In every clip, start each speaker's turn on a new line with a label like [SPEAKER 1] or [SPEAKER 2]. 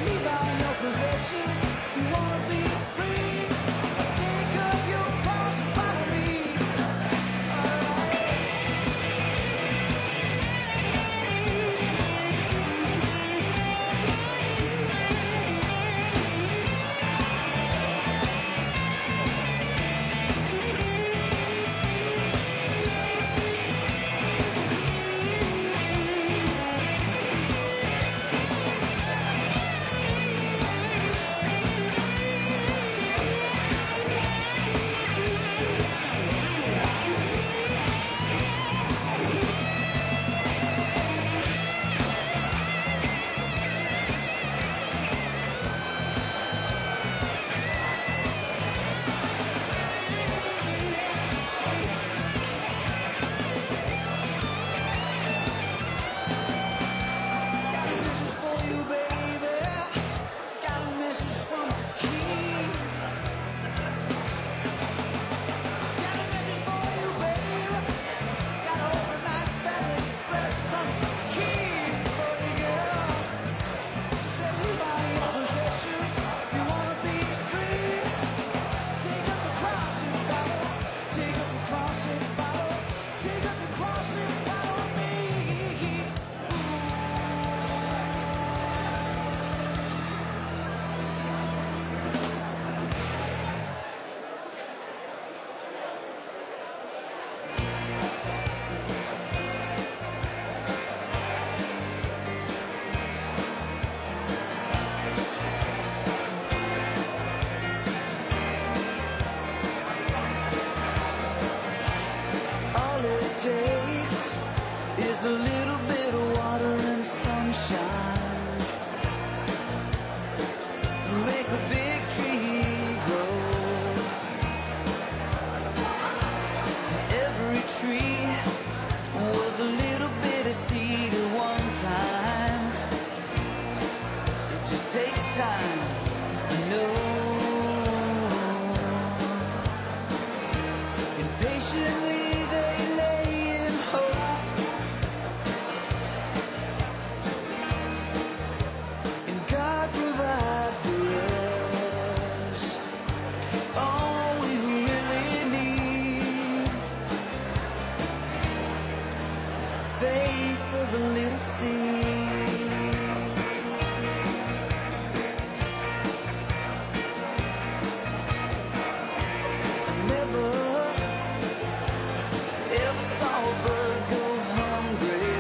[SPEAKER 1] leave all your possessions. You wanna be free. Take up your cross and follow me. A little bit of water and sunshine, make a big tree grow. Every tree was a little bit of seed at one time. It just takes time, I know. Impatiently they lay in hope. God provide for us all we really need. Faith of a little seed. I never ever saw a bird go hungry,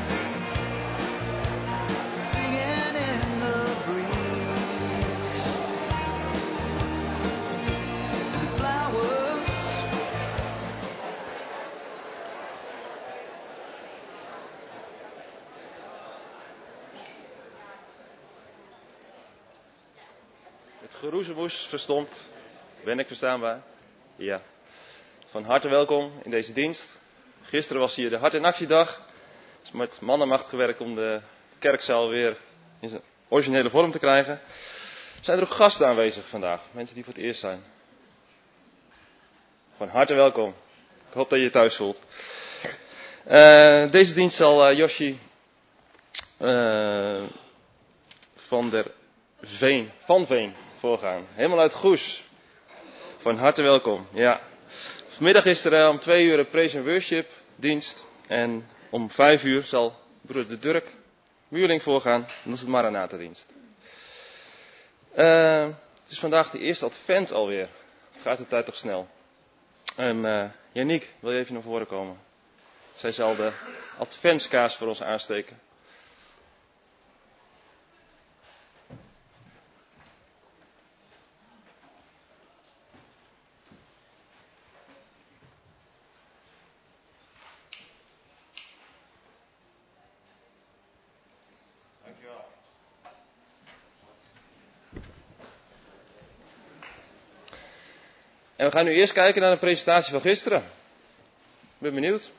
[SPEAKER 1] singing in the breeze. And flowers
[SPEAKER 2] Het geroezemoes verstomd. Ben ik verstaanbaar? Ja. Van harte welkom in deze dienst. Gisteren was hier de Hart- en Actiedag. Er is met mannenmacht gewerkt om de kerkzaal weer in zijn originele vorm te krijgen. Zijn er ook gasten aanwezig vandaag? Mensen die voor het eerst zijn. Van harte welkom. Ik hoop dat je je thuis voelt. Deze dienst zal Joshi van Veen voorgaan. Helemaal uit Goes. Van harte welkom. Ja. Vanmiddag is er om 2 uur een praise and worship dienst. En om 5 uur zal broeder de Durk Muurling voorgaan. Dat is het Maranatha dienst. Het is vandaag de eerste advent alweer. Het gaat de tijd toch snel. En Yannick, wil je even naar voren komen? Zij zal de adventskaars voor ons aansteken. Dankjewel. En we gaan nu eerst kijken naar de presentatie van gisteren. Ik ben benieuwd.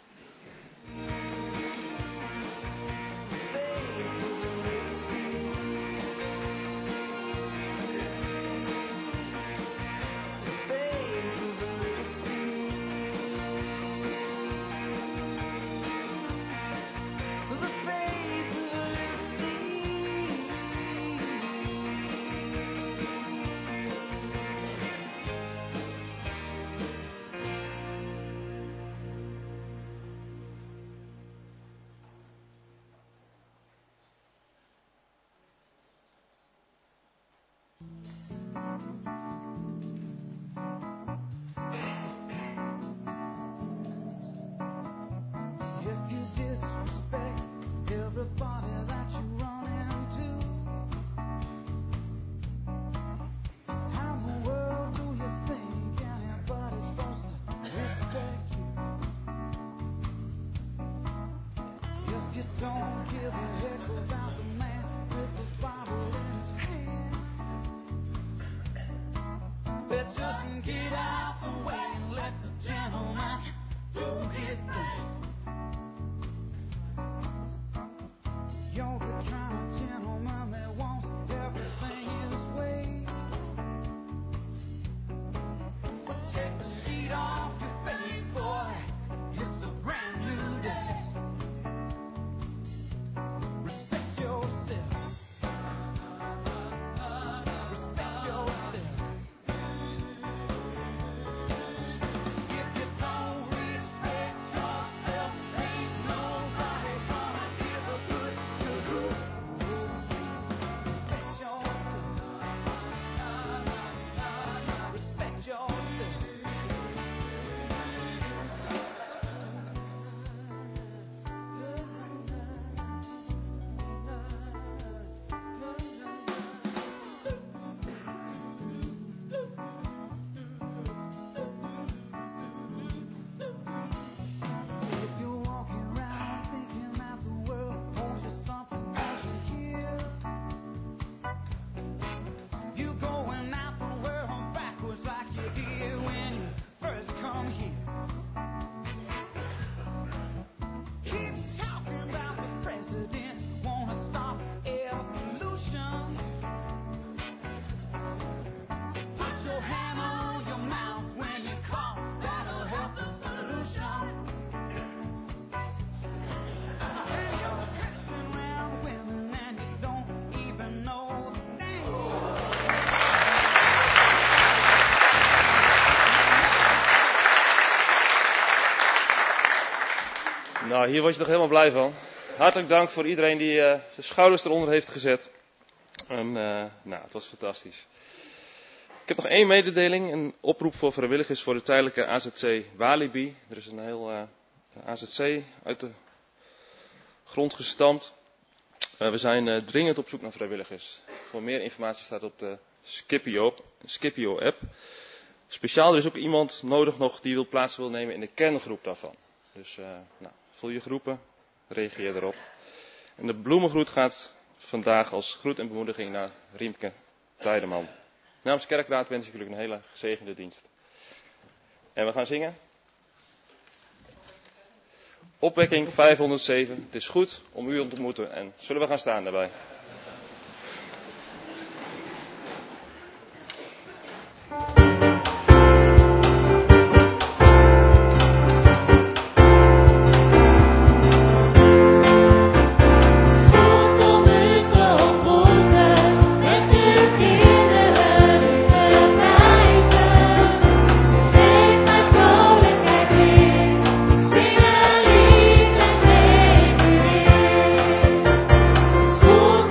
[SPEAKER 2] Nou, hier word je toch helemaal blij van. Hartelijk dank voor iedereen die zijn schouders eronder heeft gezet. En, het was fantastisch. Ik heb nog één mededeling, een oproep voor vrijwilligers voor de tijdelijke AZC Walibi. Er is een heel AZC uit de grond gestampt. We zijn dringend op zoek naar vrijwilligers. Voor meer informatie staat op de Scipio app. Speciaal, er is ook iemand nodig nog die plaats wil nemen in de kerngroep daarvan. Dus vul je groepen, reageer erop. En de bloemengroet gaat vandaag als groet en bemoediging naar Riemke Tijdeman. Namens Kerkraad wens ik jullie een hele gezegende dienst. En we gaan zingen. Opwekking 507. Het is goed om u te ontmoeten. En zullen we gaan staan daarbij?
[SPEAKER 3] Goed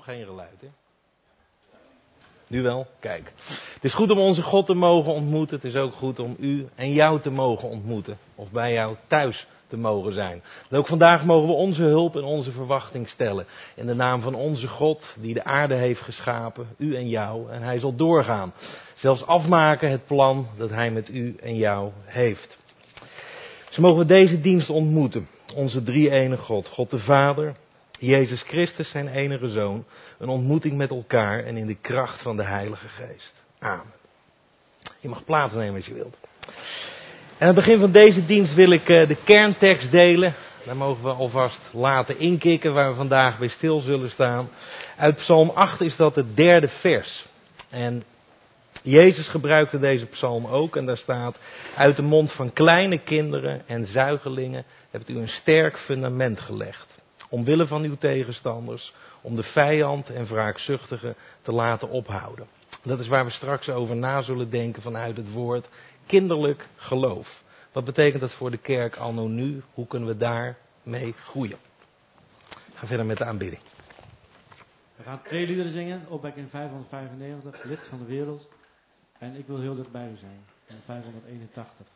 [SPEAKER 3] geen geluid, hè? Nu wel? Kijk. Het is goed om onze God te mogen ontmoeten. Het is ook goed om u en jou te mogen ontmoeten. Of bij jou thuis te mogen zijn. En ook vandaag mogen we onze hulp en onze verwachting stellen. In de naam van onze God die de aarde heeft geschapen. U en jou. En hij zal doorgaan. Zelfs afmaken het plan dat hij met u en jou heeft. Dus mogen we deze dienst ontmoeten. Onze drie-enige God. God de Vader. Jezus Christus, zijn enige Zoon. Een ontmoeting met elkaar en in de kracht van de Heilige Geest. Amen. Je mag plaatsnemen als je wilt. En aan het begin van deze dienst wil ik de kerntekst delen. Daar mogen we alvast laten inkikken waar we vandaag bij stil zullen staan. Uit Psalm 8 is dat het 3e vers. En Jezus gebruikte deze psalm ook. En daar staat: uit de mond van kleine kinderen en zuigelingen hebt u een sterk fundament gelegd. Omwille van uw tegenstanders, om de vijand en wraakzuchtige te laten ophouden. Dat is waar we straks over na zullen denken vanuit het woord kinderlijk geloof. Wat betekent dat voor de kerk anno nu? Hoe kunnen we daarmee groeien? Ik ga verder met de aanbidding.
[SPEAKER 4] We gaan 2 liederen zingen, opwekking 595, licht van de wereld. En ik wil heel dichtbij u zijn, 581.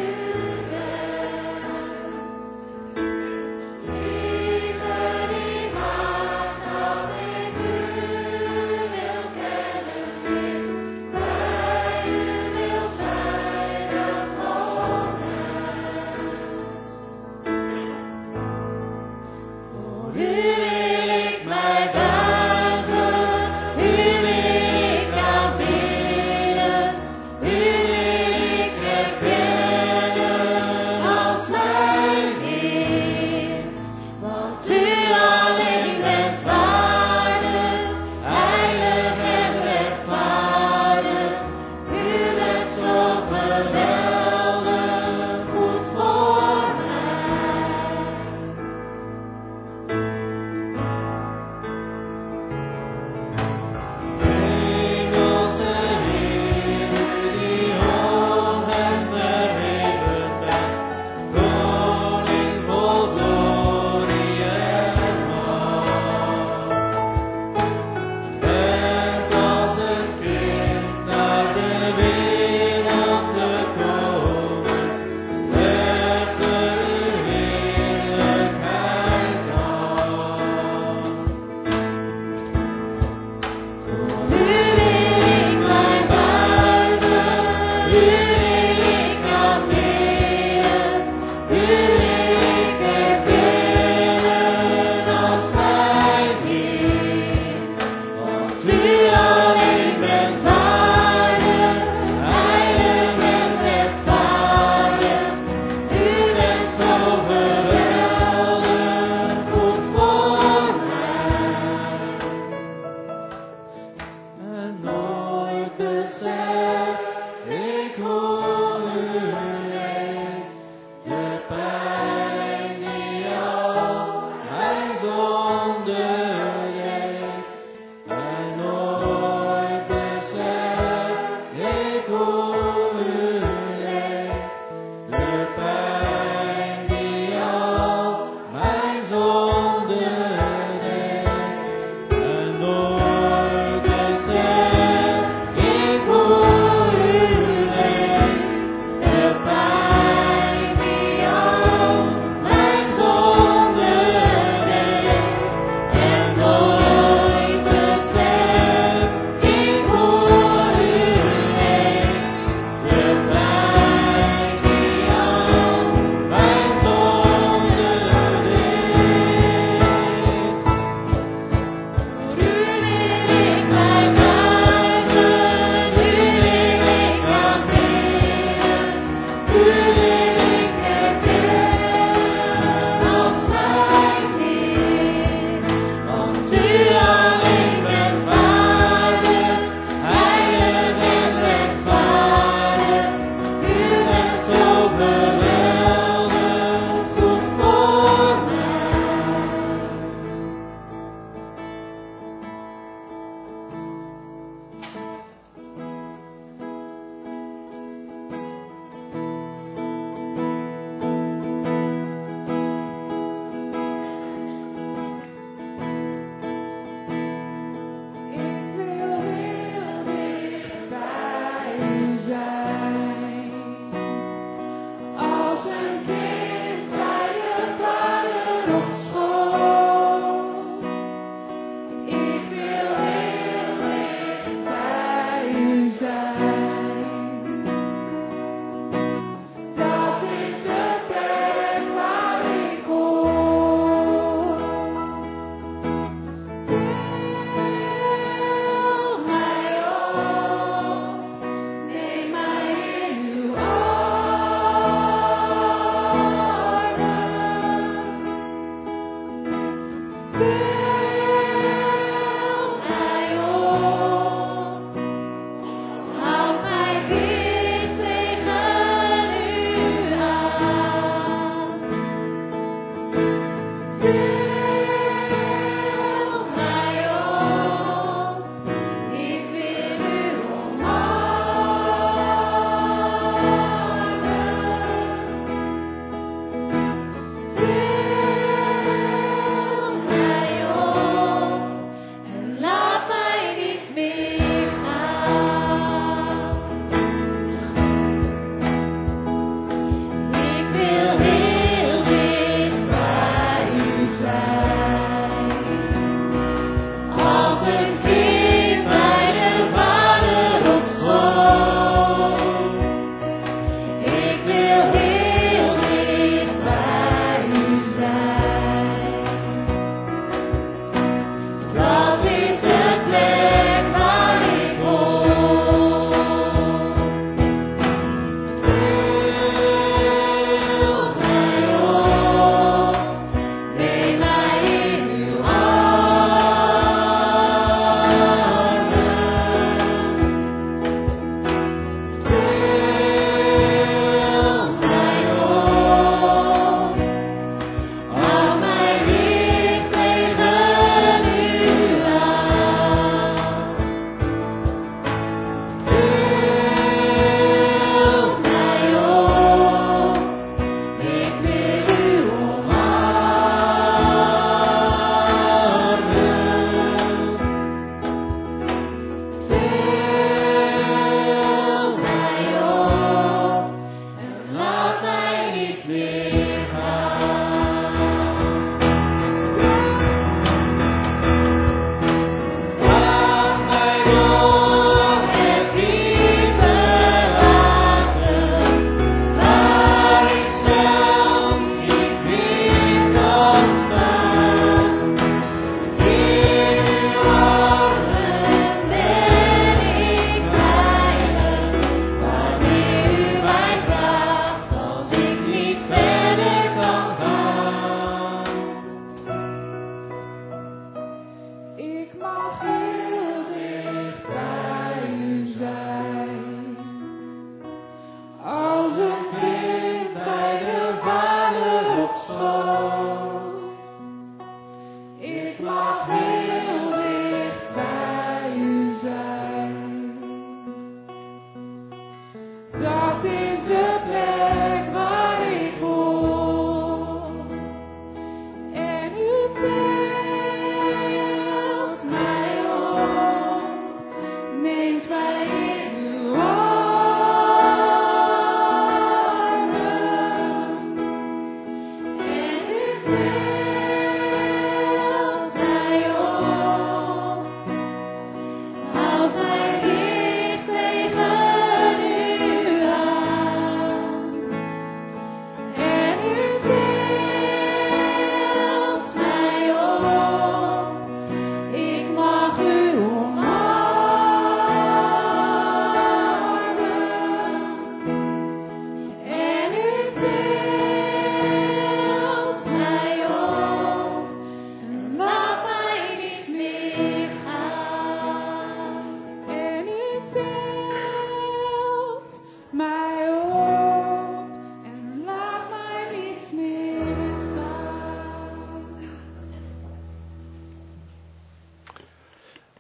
[SPEAKER 5] Lieve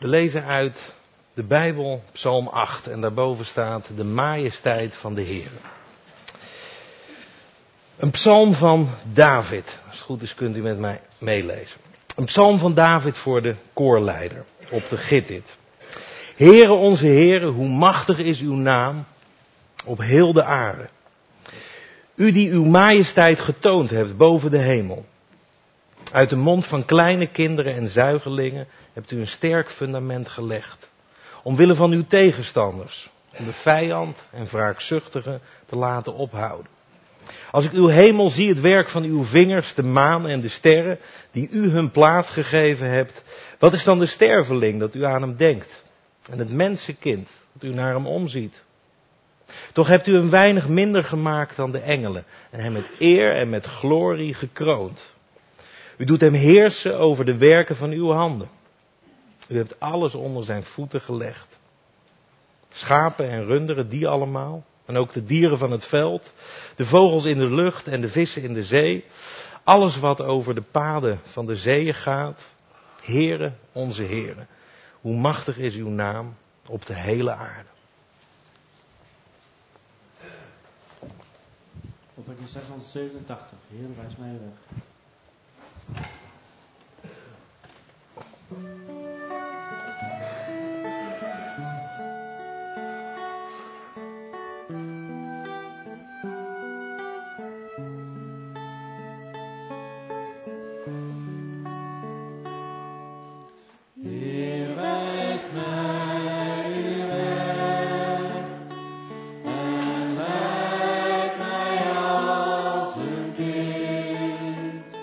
[SPEAKER 3] We lezen uit de Bijbel, Psalm 8, en daarboven staat de majesteit van de Heer. Een psalm van David. Als het goed is kunt u met mij meelezen. Een psalm van David voor de koorleider op de Gittit. Heere onze Heere, hoe machtig is uw naam op heel de aarde. U die uw majesteit getoond hebt boven de hemel. Uit de mond van kleine kinderen en zuigelingen hebt u een sterk fundament gelegd. Omwille van uw tegenstanders, om de vijand en wraakzuchtigen te laten ophouden. Als ik uw hemel zie, het werk van uw vingers, de maan en de sterren, die u hun plaats gegeven hebt, wat is dan de sterveling dat u aan hem denkt? En het mensenkind dat u naar hem omziet? Toch hebt u hem weinig minder gemaakt dan de engelen en hem met eer en met glorie gekroond. U doet hem heersen over de werken van uw handen. U hebt alles onder zijn voeten gelegd. Schapen en runderen, die allemaal. En ook de dieren van het veld. De vogels in de lucht en de vissen in de zee. Alles wat over de paden van de zeeën gaat. Heere, onze Heere. Hoe machtig is uw naam op de hele aarde.
[SPEAKER 4] Opwekking 687. Heer, wijs mij weg.
[SPEAKER 1] Kind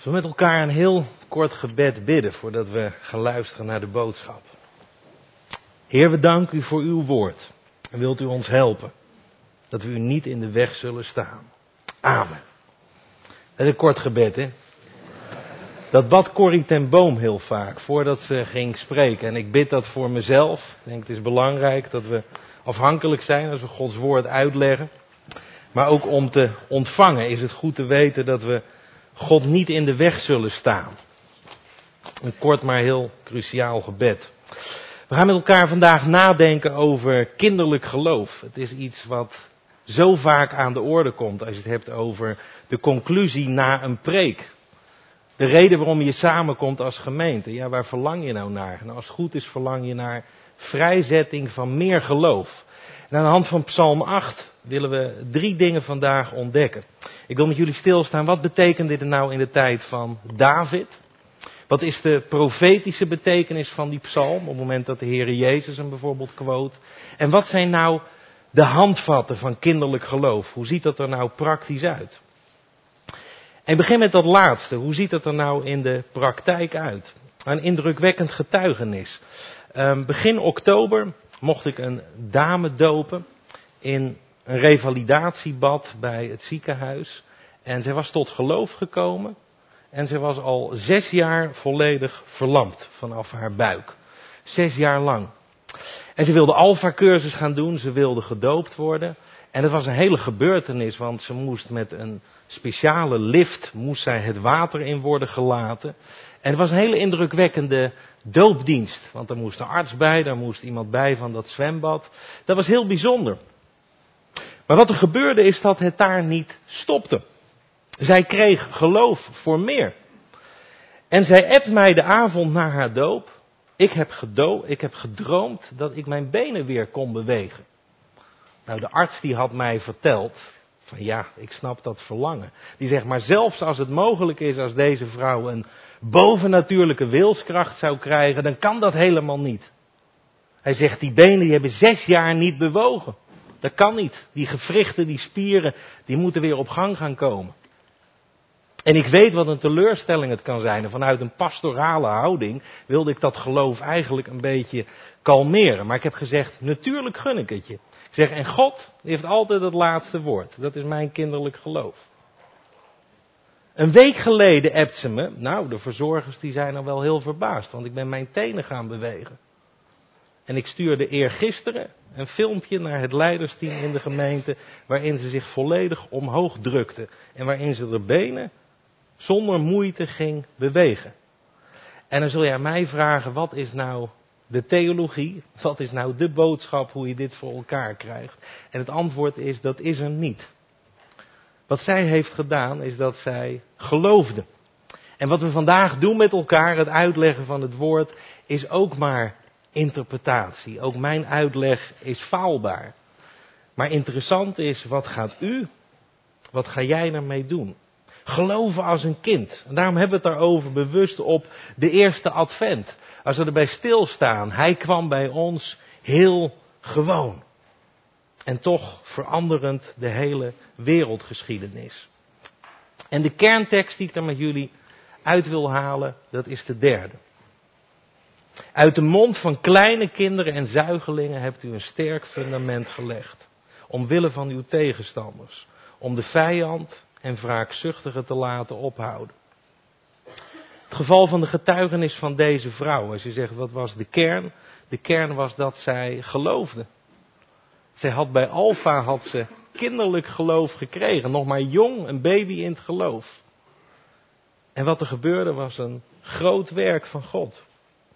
[SPEAKER 3] Zullen we met elkaar een heel kort gebed bidden voordat we gaan luisteren naar de boodschap. Heer, we danken u voor uw woord. En wilt u ons helpen dat we u niet in de weg zullen staan. Amen. Dat is een kort gebed, hè. Dat bad Corrie ten Boom heel vaak voordat ze ging spreken. En ik bid dat voor mezelf. Ik denk het is belangrijk dat we afhankelijk zijn als we Gods woord uitleggen. Maar ook om te ontvangen is het goed te weten dat we God niet in de weg zullen staan. Een kort maar heel cruciaal gebed. We gaan met elkaar vandaag nadenken over kinderlijk geloof. Het is iets wat zo vaak aan de orde komt als je het hebt over de conclusie na een preek. De reden waarom je samenkomt als gemeente. Ja, waar verlang je nou naar? Nou, als het goed is verlang je naar vrijzetting van meer geloof. En aan de hand van Psalm 8 willen we 3 dingen vandaag ontdekken. Ik wil met jullie stilstaan. Wat betekent dit nou in de tijd van David? Wat is de profetische betekenis van die psalm op het moment dat de Heere Jezus hem bijvoorbeeld quote? En wat zijn nou de handvatten van kinderlijk geloof? Hoe ziet dat er nou praktisch uit? En ik begin met dat laatste. Hoe ziet dat er nou in de praktijk uit? Een indrukwekkend getuigenis. Begin oktober mocht ik een dame dopen in een revalidatiebad bij het ziekenhuis. En zij was tot geloof gekomen. En zij was al 6 jaar volledig verlamd vanaf haar buik. 6 jaar lang. En ze wilde Alpha-cursus gaan doen. Ze wilde gedoopt worden. En het was een hele gebeurtenis, want ze moest met een speciale lift moest zij het water in worden gelaten. En het was een hele indrukwekkende doopdienst. Want er moest een arts bij, daar moest iemand bij van dat zwembad. Dat was heel bijzonder. Maar wat er gebeurde is dat het daar niet stopte. Zij kreeg geloof voor meer. En zij appt mij de avond na haar doop. Ik heb gedroomd dat ik mijn benen weer kon bewegen. Nou, de arts die had mij verteld, van ja, ik snap dat verlangen. Die zegt, maar zelfs als het mogelijk is als deze vrouw een bovennatuurlijke wilskracht zou krijgen, dan kan dat helemaal niet. Hij zegt, die benen die hebben 6 jaar niet bewogen. Dat kan niet. Die gewrichten, die spieren, die moeten weer op gang gaan komen. En ik weet wat een teleurstelling het kan zijn. En vanuit een pastorale houding wilde ik dat geloof eigenlijk een beetje kalmeren. Maar ik heb gezegd, natuurlijk gun ik het je. Ik zeg, en God heeft altijd het laatste woord. Dat is mijn kinderlijk geloof. Een week geleden appt ze me. Nou, de verzorgers die zijn er wel heel verbaasd. Want ik ben mijn tenen gaan bewegen. En ik stuurde eergisteren een filmpje naar het leidersteam in de gemeente. Waarin ze zich volledig omhoog drukte. En waarin ze de benen zonder moeite ging bewegen. En dan zul je aan mij vragen, wat is nou de theologie? Wat is nou de boodschap hoe je dit voor elkaar krijgt? En het antwoord is, dat is er niet. Wat zij heeft gedaan, is dat zij geloofde. En wat we vandaag doen met elkaar, het uitleggen van het woord, is ook maar interpretatie. Ook mijn uitleg is faalbaar. Maar interessant is, wat gaat u, wat ga jij ermee doen? Geloven als een kind. En daarom hebben we het daarover bewust op de eerste advent. Als we erbij stilstaan, hij kwam bij ons heel gewoon. En toch veranderend de hele wereldgeschiedenis. En de kerntekst die ik er met jullie uit wil halen, dat is de derde. Uit de mond van kleine kinderen en zuigelingen hebt u een sterk fundament gelegd. Omwille van uw tegenstanders. Om de vijand en wraakzuchtigen te laten ophouden. Het geval van de getuigenis van deze vrouw. Als je zegt, wat was de kern? De kern was dat zij geloofde. Zij had bij Alpha kinderlijk geloof gekregen. Nog maar jong, een baby in het geloof. En wat er gebeurde was een groot werk van God.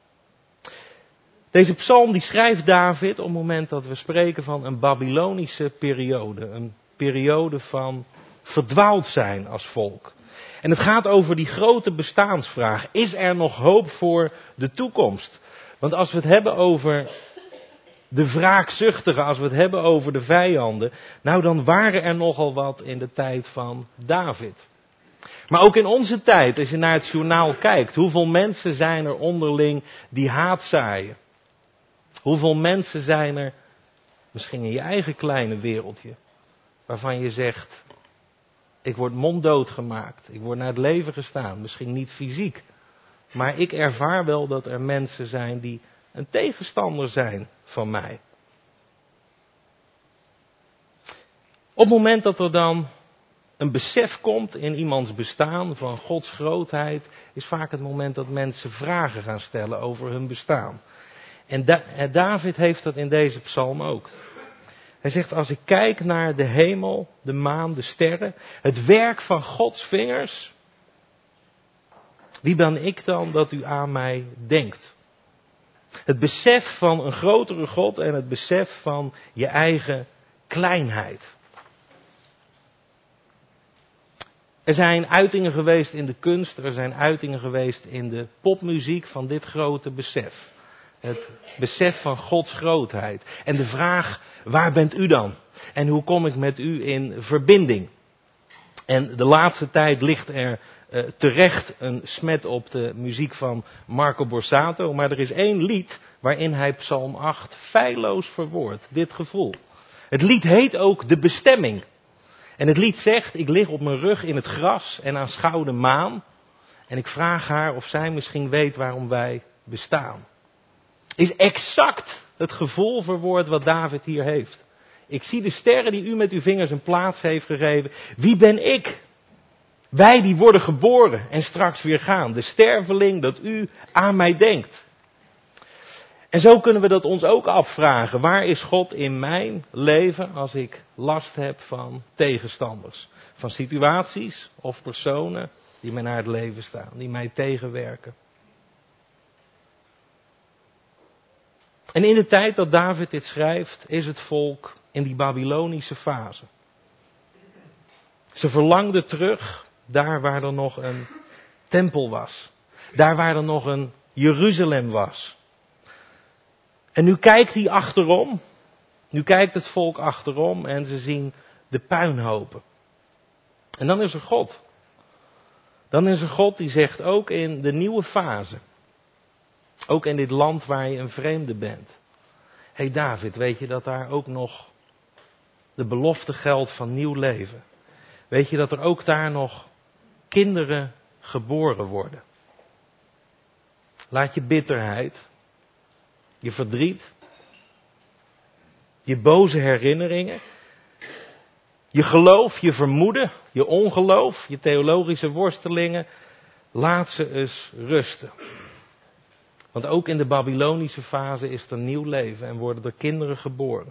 [SPEAKER 3] Deze psalm die schrijft David op het moment dat we spreken van een Babylonische periode. Een periode van verdwaald zijn als volk. En het gaat over die grote bestaansvraag. Is er nog hoop voor de toekomst? Want als we het hebben over de wraakzuchtigen, als we het hebben over de vijanden, nou dan waren er nogal wat in de tijd van David. Maar ook in onze tijd, als je naar het journaal kijkt, hoeveel mensen zijn er onderling die haat zaaien? Hoeveel mensen zijn er, misschien in je eigen kleine wereldje, waarvan je zegt, Ik word monddood gemaakt. Ik word naar het leven gestaan. Misschien niet fysiek. Maar ik ervaar wel dat er mensen zijn die een tegenstander zijn van mij. Op het moment dat er dan een besef komt in iemands bestaan van Gods grootheid, is vaak het moment dat mensen vragen gaan stellen over hun bestaan. En David heeft dat in deze psalm ook. Hij zegt, als ik kijk naar de hemel, de maan, de sterren, het werk van Gods vingers, wie ben ik dan dat u aan mij denkt? Het besef van een grotere God en het besef van je eigen kleinheid. Er zijn uitingen geweest in de kunst, er zijn uitingen geweest in de popmuziek van dit grote besef. Het besef van Gods grootheid. En de vraag, waar bent u dan? En hoe kom ik met u in verbinding? En de laatste tijd ligt er terecht een smet op de muziek van Marco Borsato. Maar er is één lied waarin hij Psalm 8 feilloos verwoordt. Dit gevoel. Het lied heet ook De Bestemming. En het lied zegt, ik lig op mijn rug in het gras en aanschouw de maan. En ik vraag haar of zij misschien weet waarom wij bestaan. Is exact het gevoel verwoord wat David hier heeft. Ik zie de sterren die u met uw vingers een plaats heeft gegeven. Wie ben ik? Wij die worden geboren en straks weer gaan. De sterveling dat u aan mij denkt. En zo kunnen we dat ons ook afvragen. Waar is God in mijn leven als ik last heb van tegenstanders? Van situaties of personen die mij naar het leven staan, die mij tegenwerken. En in de tijd dat David dit schrijft, is het volk in die Babylonische fase. Ze verlangden terug daar waar er nog een tempel was. Daar waar er nog een Jeruzalem was. En nu kijkt hij achterom. Nu kijkt het volk achterom en ze zien de puinhopen. En dan is er God. Dan is er God die zegt ook in de nieuwe fase. Ook in dit land waar je een vreemde bent. Hé David, weet je dat daar ook nog de belofte geldt van nieuw leven? Weet je dat er ook daar nog kinderen geboren worden? Laat je bitterheid, je verdriet, je boze herinneringen, je geloof, je vermoeden, je ongeloof, je theologische worstelingen, laat ze eens rusten. Want ook in de Babylonische fase is er nieuw leven en worden er kinderen geboren.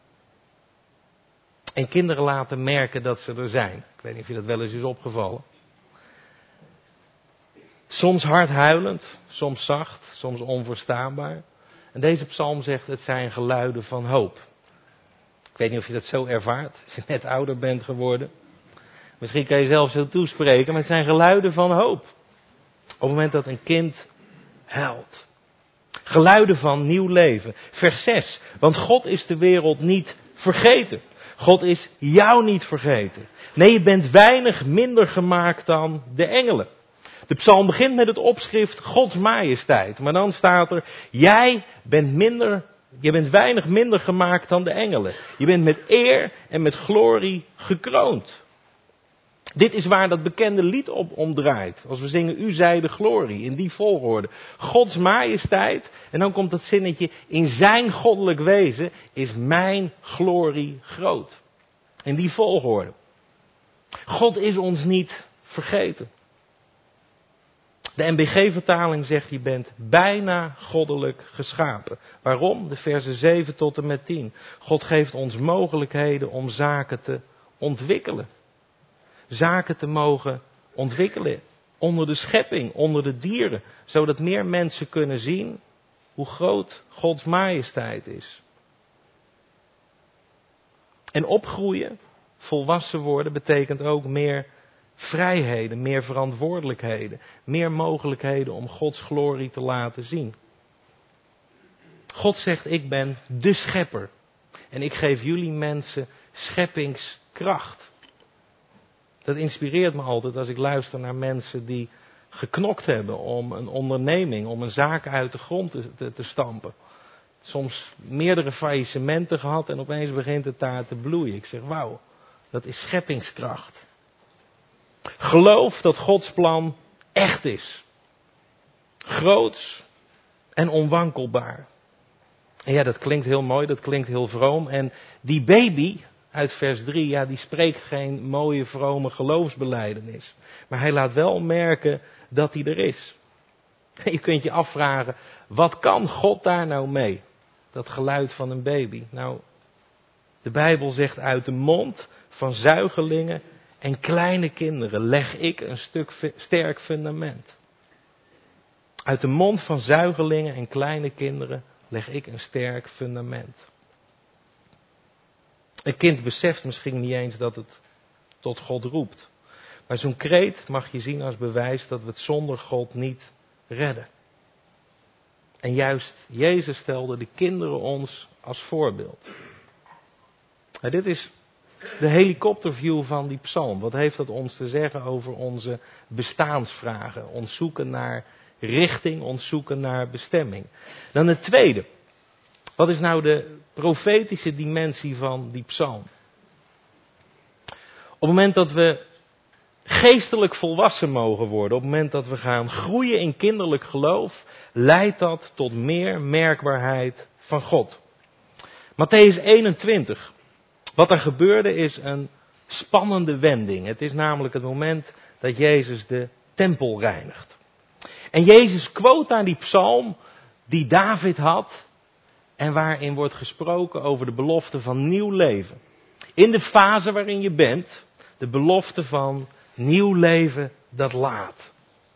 [SPEAKER 3] En kinderen laten merken dat ze er zijn. Ik weet niet of je dat wel eens is opgevallen. Soms hard huilend, soms zacht, soms onverstaanbaar. En deze psalm zegt, het zijn geluiden van hoop. Ik weet niet of je dat zo ervaart, als je net ouder bent geworden. Misschien kan je zelf zo toespreken, maar het zijn geluiden van hoop. Op het moment dat een kind huilt. Geluiden van nieuw leven. Vers 6. Want God is de wereld niet vergeten. God is jou niet vergeten. Nee, je bent weinig minder gemaakt dan de engelen. De psalm begint met het opschrift Gods majesteit. Maar dan staat er, je bent weinig minder gemaakt dan de engelen. Je bent met eer en met glorie gekroond. Dit is waar dat bekende lied op omdraait. Als we zingen, u zij de glorie, in die volgorde. Gods majesteit, en dan komt dat zinnetje, in zijn goddelijk wezen is mijn glorie groot. In die volgorde. God is ons niet vergeten. De NBG-vertaling zegt, je bent bijna goddelijk geschapen. Waarom? De versen 7 tot en met 10. God geeft ons mogelijkheden om zaken te ontwikkelen. Zaken te mogen ontwikkelen. Onder de schepping, onder de dieren. Zodat meer mensen kunnen zien hoe groot Gods majesteit is. En opgroeien, volwassen worden, betekent ook meer vrijheden, meer verantwoordelijkheden. Meer mogelijkheden om Gods glorie te laten zien. God zegt, ik ben de schepper. En ik geef jullie mensen scheppingskracht. Dat inspireert me altijd als ik luister naar mensen die geknokt hebben om een onderneming, om een zaak uit de grond te stampen. Soms meerdere faillissementen gehad en opeens begint het daar te bloeien. Ik zeg, wauw, dat is scheppingskracht. Geloof dat Gods plan echt is. Groots en onwankelbaar. En ja, dat klinkt heel mooi, dat klinkt heel vroom. En die baby uit vers 3, ja, die spreekt geen mooie, vrome geloofsbelijdenis. Maar hij laat wel merken dat hij er is. Je kunt je afvragen, wat kan God daar nou mee? Dat geluid van een baby. Nou, de Bijbel zegt uit de mond van zuigelingen en kleine kinderen leg ik een sterk fundament. Uit de mond van zuigelingen en kleine kinderen leg ik een sterk fundament. Een kind beseft misschien niet eens dat het tot God roept. Maar zo'n kreet mag je zien als bewijs dat we het zonder God niet redden. En juist Jezus stelde de kinderen ons als voorbeeld. Nou, dit is de helikopterview van die psalm. Wat heeft dat ons te zeggen over onze bestaansvragen? Ons zoeken naar richting, ons zoeken naar bestemming. Dan het tweede. Wat is nou de profetische dimensie van die psalm? Op het moment dat we geestelijk volwassen mogen worden, op het moment dat we gaan groeien in kinderlijk geloof, leidt dat tot meer merkbaarheid van God. Mattheüs 21. Wat er gebeurde is een spannende wending. Het is namelijk het moment dat Jezus de tempel reinigt. En Jezus quote daar die psalm die David had en waarin wordt gesproken over de belofte van nieuw leven. In de fase waarin je bent, de belofte van nieuw leven dat laat.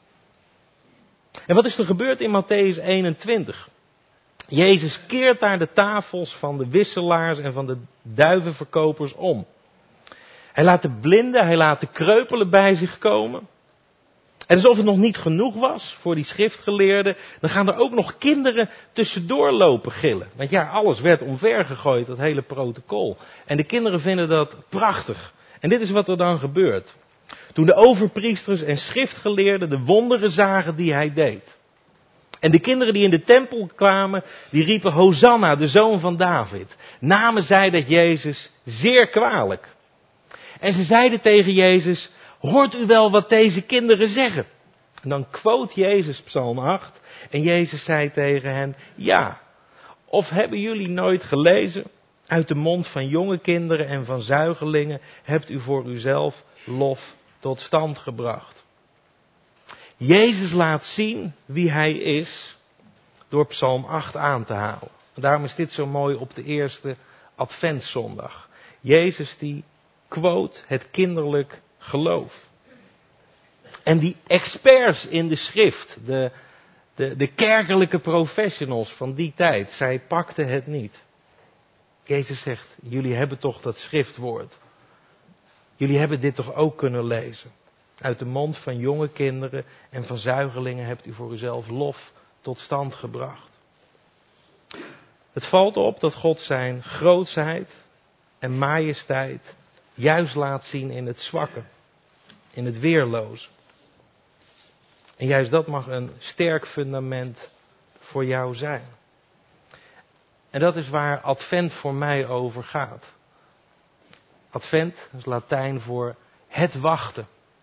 [SPEAKER 3] En wat is er gebeurd in Mattheüs 21? Jezus keert daar de tafels van de wisselaars en van de duivenverkopers om. Hij laat de blinden, hij laat de kreupelen bij zich komen. En alsof het nog niet genoeg was voor die schriftgeleerden, dan gaan er ook nog kinderen tussendoor lopen gillen. Want ja, alles werd omvergegooid, dat hele protocol. En de kinderen vinden dat prachtig. En dit is wat er dan gebeurt. Toen de overpriesters en schriftgeleerden de wonderen zagen die hij deed. En de kinderen die in de tempel kwamen, die riepen Hosanna, de zoon van David. Namen zij dat Jezus zeer kwalijk. En ze zeiden tegen Jezus, hoort u wel wat deze kinderen zeggen? En dan quote Jezus Psalm 8 en Jezus zei tegen hen, ja, of hebben jullie nooit gelezen? Uit de mond van jonge kinderen en van zuigelingen hebt u voor uzelf lof tot stand gebracht. Jezus laat zien wie hij is door Psalm 8 aan te halen. Daarom is dit zo mooi op de eerste Adventszondag. Jezus die quote het kinderlijk geloof. En die experts in de schrift, de kerkelijke professionals van die tijd, zij pakten het niet. Jezus zegt, jullie hebben toch dat schriftwoord. Jullie hebben dit toch ook kunnen lezen. Uit de mond van jonge kinderen en van zuigelingen hebt u voor uzelf lof tot stand gebracht. Het valt op dat God zijn grootsheid en majesteit juist laat zien in het zwakke, in het weerloze. En juist dat mag een sterk fundament voor jou zijn. En dat is waar Advent voor mij over gaat. Advent is Latijn voor het wachten.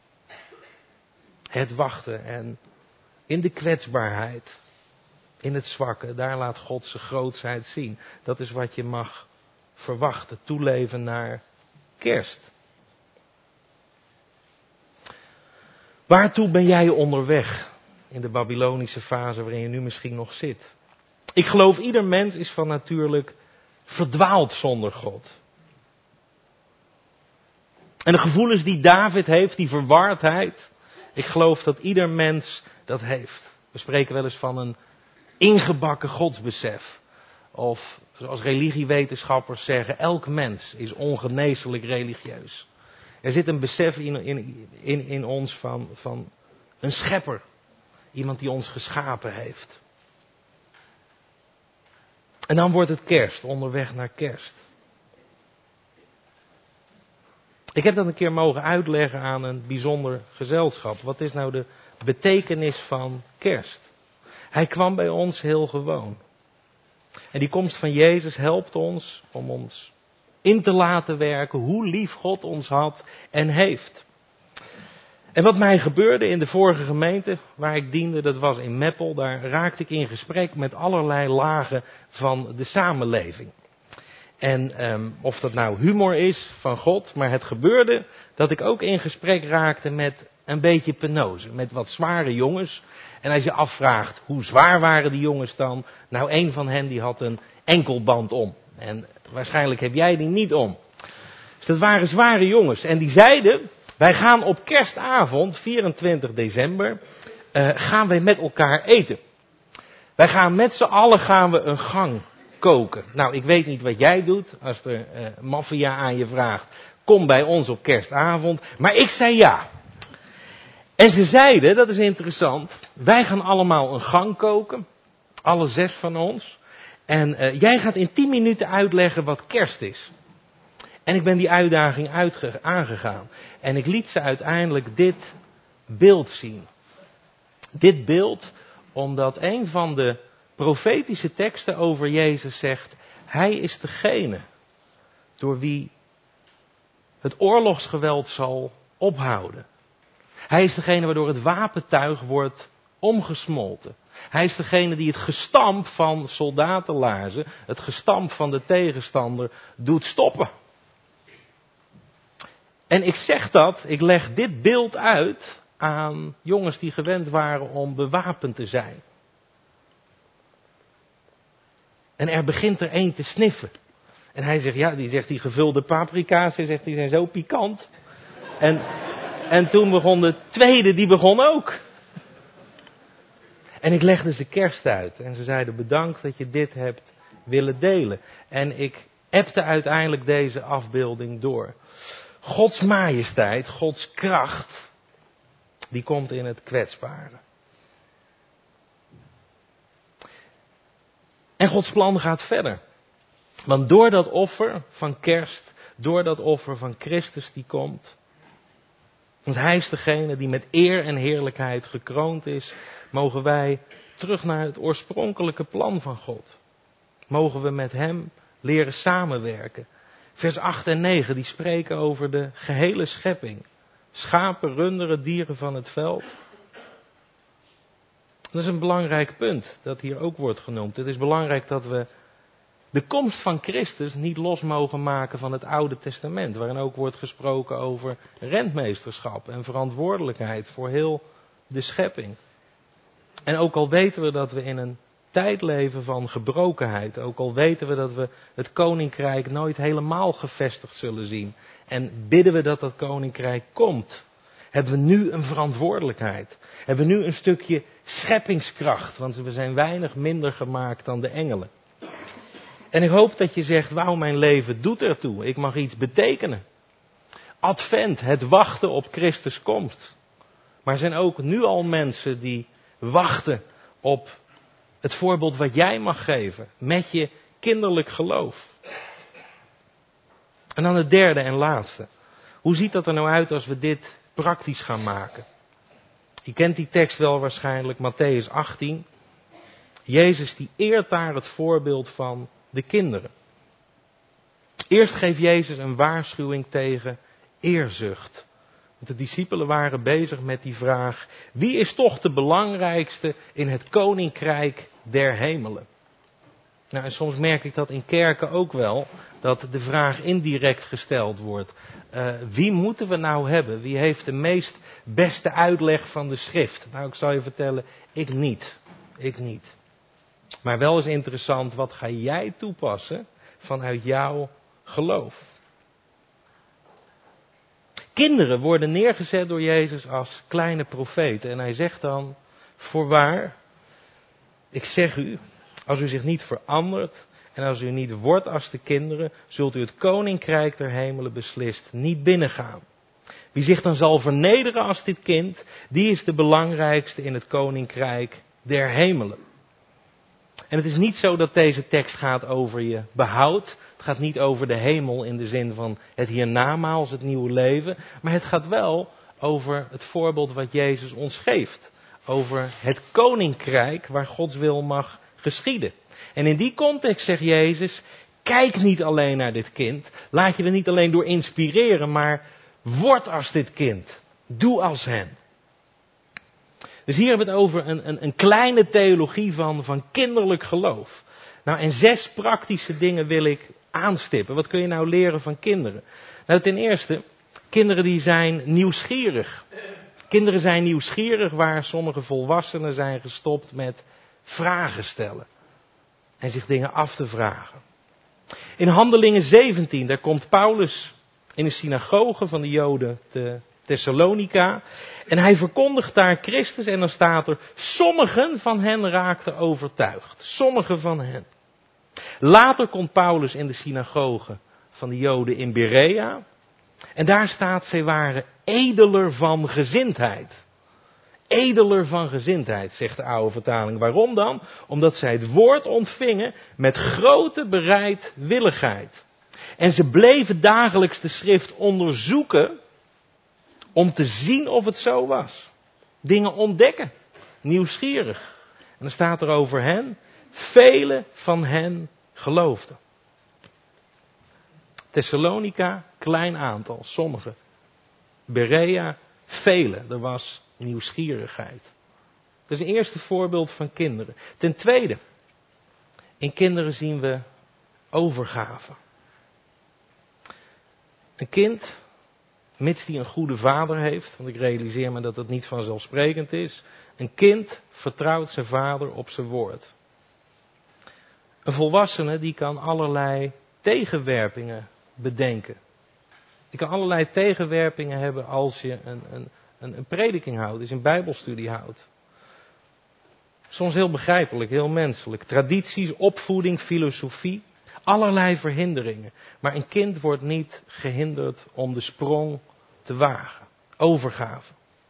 [SPEAKER 3] Het wachten en in de kwetsbaarheid, in het zwakke, daar laat God zijn grootsheid zien. Dat is wat je mag verwachten, toeleven naar kerst. Waartoe ben jij onderweg in de Babylonische fase waarin je nu misschien nog zit? Ik geloof ieder mens is van natuurlijk verdwaald zonder God. En de gevoelens die David heeft, die verwardheid, ik geloof dat ieder mens dat heeft. We spreken wel eens van een ingebakken godsbesef. Of zoals religiewetenschappers zeggen, elk mens is ongeneeslijk religieus. Er zit een besef in ons van een schepper. Iemand die ons geschapen heeft. En dan wordt het kerst, onderweg naar kerst. Ik heb dat een keer mogen uitleggen aan een bijzonder gezelschap. Wat is nou de betekenis van kerst? Hij kwam bij ons heel gewoon. En die komst van Jezus helpt ons om ons in te laten werken hoe lief God ons had en heeft. En wat mij gebeurde in de vorige gemeente waar ik diende, dat was in Meppel. Daar raakte ik in gesprek met allerlei lagen van de samenleving. En of dat nou humor is van God, maar het gebeurde dat ik ook in gesprek raakte met een beetje penose. Met wat zware jongens. En als je afvraagt, hoe zwaar waren die jongens dan? Nou, een van hen die had een enkelband om. En waarschijnlijk heb jij die niet om. Dus dat waren zware jongens. En die zeiden, wij gaan op kerstavond, 24 december, gaan wij met elkaar eten. Wij gaan met z'n allen een gang koken. Nou, ik weet niet wat jij doet als er maffia aan je vraagt. Kom bij ons op kerstavond. Maar ik zei ja. En ze zeiden, dat is interessant, wij gaan allemaal een gang koken. Alle 6 van ons. En jij gaat in 10 minuten uitleggen wat kerst is. En ik ben die uitdaging aangegaan. En ik liet ze uiteindelijk dit beeld zien. Dit beeld, omdat een van de profetische teksten over Jezus zegt, hij is degene door wie het oorlogsgeweld zal ophouden. Hij is degene waardoor het wapentuig wordt omgesmolten. Hij is degene die het gestamp van soldatenlaarzen, het gestamp van de tegenstander, doet stoppen. En ik zeg dat, ik leg dit beeld uit aan jongens die gewend waren om bewapend te zijn. En er begint er één te sniffen. En hij zegt, die gevulde paprika's, die zijn zo pikant. En toen begon de tweede, die begon ook. En ik legde ze kerst uit. En ze zeiden, bedankt dat je dit hebt willen delen. En ik appte uiteindelijk deze afbeelding door. Gods majesteit, Gods kracht, die komt in het kwetsbare. En Gods plan gaat verder. Want door dat offer van kerst, door dat offer van Christus die komt, want hij is degene die met eer en heerlijkheid gekroond is, mogen wij terug naar het oorspronkelijke plan van God. Mogen we met hem leren samenwerken. Vers 8 en 9 die spreken over de gehele schepping. Schapen, runderen, dieren van het veld. Dat is een belangrijk punt dat hier ook wordt genoemd. Het is belangrijk dat we de komst van Christus niet los mogen maken van het Oude Testament. Waarin ook wordt gesproken over rentmeesterschap en verantwoordelijkheid voor heel de schepping. En ook al weten we dat we in een tijd leven van gebrokenheid. Ook al weten we dat we het koninkrijk nooit helemaal gevestigd zullen zien. En bidden we dat dat koninkrijk komt. Hebben we nu een verantwoordelijkheid. Hebben we nu een stukje scheppingskracht. Want we zijn weinig minder gemaakt dan de engelen. En ik hoop dat je zegt, wauw, mijn leven doet ertoe. Ik mag iets betekenen. Advent, het wachten op Christus komst. Maar er zijn ook nu al mensen die wachten op het voorbeeld wat jij mag geven. Met je kinderlijk geloof. En dan het derde en laatste. Hoe ziet dat er nou uit als we dit praktisch gaan maken? Je kent die tekst wel waarschijnlijk, Mattheüs 18. Jezus die eert daar het voorbeeld van de kinderen. Eerst geeft Jezus een waarschuwing tegen eerzucht. Want de discipelen waren bezig met die vraag, wie is toch de belangrijkste in het koninkrijk der hemelen? Nou, en soms merk ik dat in kerken ook wel, dat de vraag indirect gesteld wordt. Wie moeten we nou hebben? Wie heeft de meest beste uitleg van de schrift? Nou, ik zal je vertellen, ik niet. Ik niet. Maar wel eens interessant, wat ga jij toepassen vanuit jouw geloof? Kinderen worden neergezet door Jezus als kleine profeten. En hij zegt dan, voorwaar, ik zeg u, als u zich niet verandert en als u niet wordt als de kinderen, zult u het koninkrijk der hemelen beslist niet binnengaan. Wie zich dan zal vernederen als dit kind, die is de belangrijkste in het koninkrijk der hemelen. En het is niet zo dat deze tekst gaat over je behoud. Het gaat niet over de hemel in de zin van het hiernamaals, het nieuwe leven. Maar het gaat wel over het voorbeeld wat Jezus ons geeft. Over het koninkrijk waar Gods wil mag geschieden. En in die context zegt Jezus, kijk niet alleen naar dit kind. Laat je er niet alleen door inspireren, maar word als dit kind. Doe als hen. Dus hier hebben we het over een kleine theologie van kinderlijk geloof. Nou, en 6 praktische dingen wil ik aanstippen. Wat kun je nou leren van kinderen? Nou, ten eerste, kinderen die zijn nieuwsgierig. Kinderen zijn nieuwsgierig waar sommige volwassenen zijn gestopt met vragen stellen. En zich dingen af te vragen. In Handelingen 17, daar komt Paulus in een synagoge van de Joden te Thessalonica. En hij verkondigt daar Christus en dan staat er, sommigen van hen raakten overtuigd. Sommigen van hen. Later komt Paulus in de synagoge van de Joden in Berea. En daar staat, zij waren edeler van gezindheid. Edeler van gezindheid, zegt de oude vertaling. Waarom dan? Omdat zij het woord ontvingen met grote bereidwilligheid. En ze bleven dagelijks de schrift onderzoeken om te zien of het zo was. Dingen ontdekken. Nieuwsgierig. En dan staat er over hen, velen van hen geloofden. Thessalonica, klein aantal, sommigen. Berea, velen. Er was nieuwsgierigheid. Dat is een eerste voorbeeld van kinderen. Ten tweede, in kinderen zien we overgave. Een kind, mits die een goede vader heeft, want ik realiseer me dat het niet vanzelfsprekend is. Een kind vertrouwt zijn vader op zijn woord. Een volwassene die kan allerlei tegenwerpingen bedenken. Die kan allerlei tegenwerpingen hebben als je een prediking houdt, dus een bijbelstudie houdt. Soms heel begrijpelijk, heel menselijk. Tradities, opvoeding, filosofie. Allerlei verhinderingen. Maar een kind wordt niet gehinderd om de sprong te wagen. Overgave.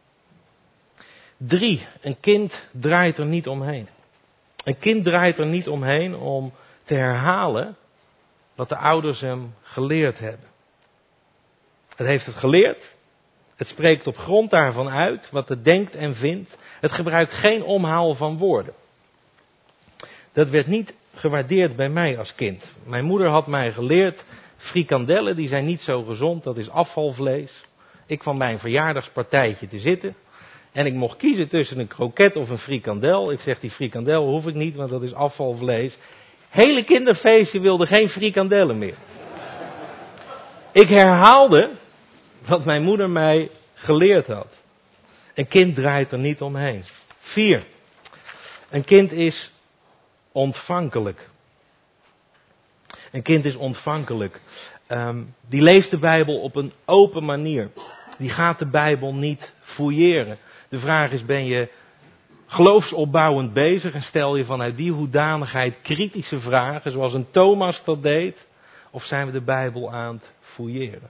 [SPEAKER 3] 3. Een kind draait er niet omheen. Een kind draait er niet omheen om te herhalen wat de ouders hem geleerd hebben. Het heeft het geleerd. Het spreekt op grond daarvan uit wat het denkt en vindt. Het gebruikt geen omhaal van woorden. Dat werd niet gewaardeerd bij mij als kind. Mijn moeder had mij geleerd, frikandellen die zijn niet zo gezond, dat is afvalvlees. Ik kwam bij een verjaardagspartijtje te zitten. En ik mocht kiezen tussen een kroket of een frikandel. Ik zeg, die frikandel hoef ik niet, want dat is afvalvlees. Hele kinderfeestje wilde geen frikandellen meer. Ik herhaalde wat mijn moeder mij geleerd had. Een kind draait er niet omheen. 4. Een kind is ontvankelijk. Een kind is ontvankelijk. Die leest de Bijbel op een open manier. Die gaat de Bijbel niet fouilleren. De vraag is, ben je geloofsopbouwend bezig en stel je vanuit die hoedanigheid kritische vragen, zoals een Thomas dat deed, of zijn we de Bijbel aan het fouilleren?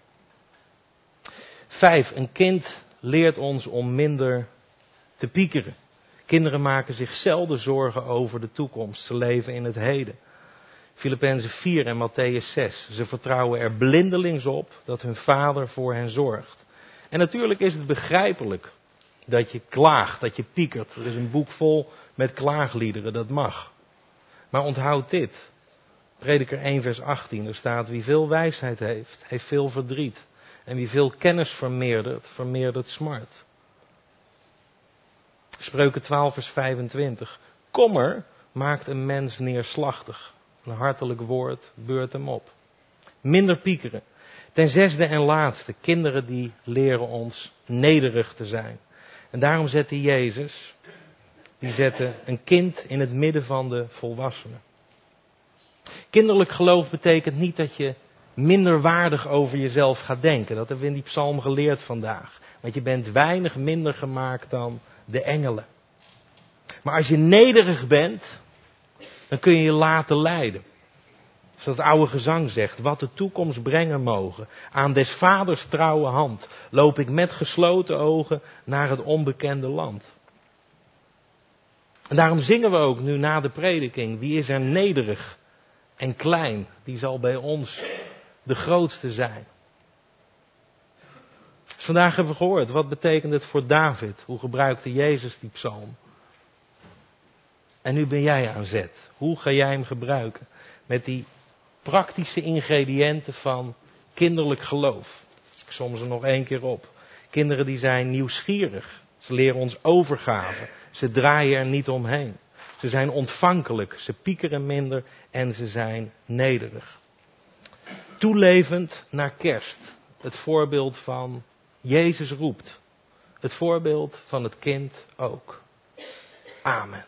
[SPEAKER 3] 5. Een kind leert ons om minder te piekeren. Kinderen maken zich zelden zorgen over de toekomst. Ze leven in het heden. Filippenzen 4 en Mattheüs 6. Ze vertrouwen er blindelings op dat hun vader voor hen zorgt. En natuurlijk is het begrijpelijk dat je klaagt, dat je piekert. Er is een boek vol met klaagliederen, dat mag. Maar onthoud dit. Prediker 1 vers 18, er staat, wie veel wijsheid heeft, heeft veel verdriet. En wie veel kennis vermeerdert, vermeerdert smart. Spreuken 12 vers 25. Kommer maakt een mens neerslachtig. Een hartelijk woord beurt hem op. Minder piekeren. Ten zesde en laatste, kinderen die leren ons nederig te zijn. En daarom zette Jezus, die zette een kind in het midden van de volwassenen. Kinderlijk geloof betekent niet dat je minder waardig over jezelf gaat denken. Dat hebben we in die psalm geleerd vandaag. Want je bent weinig minder gemaakt dan de engelen. Maar als je nederig bent, dan kun je je laten leiden. Zoals het oude gezang zegt, wat de toekomst brengen mogen. Aan des vaders trouwe hand loop ik met gesloten ogen naar het onbekende land. En daarom zingen we ook nu na de prediking, wie is er nederig en klein, die zal bij ons de grootste zijn. Dus vandaag hebben we gehoord, wat betekent het voor David? Hoe gebruikte Jezus die psalm? En nu ben jij aan zet. Hoe ga jij hem gebruiken? Met die praktische ingrediënten van kinderlijk geloof. Ik som ze nog 1 keer op. Kinderen die zijn nieuwsgierig. Ze leren ons overgave. Ze draaien er niet omheen. Ze zijn ontvankelijk. Ze piekeren minder en ze zijn nederig. Toelevend naar kerst. Het voorbeeld van Jezus roept. Het voorbeeld van het kind ook. Amen.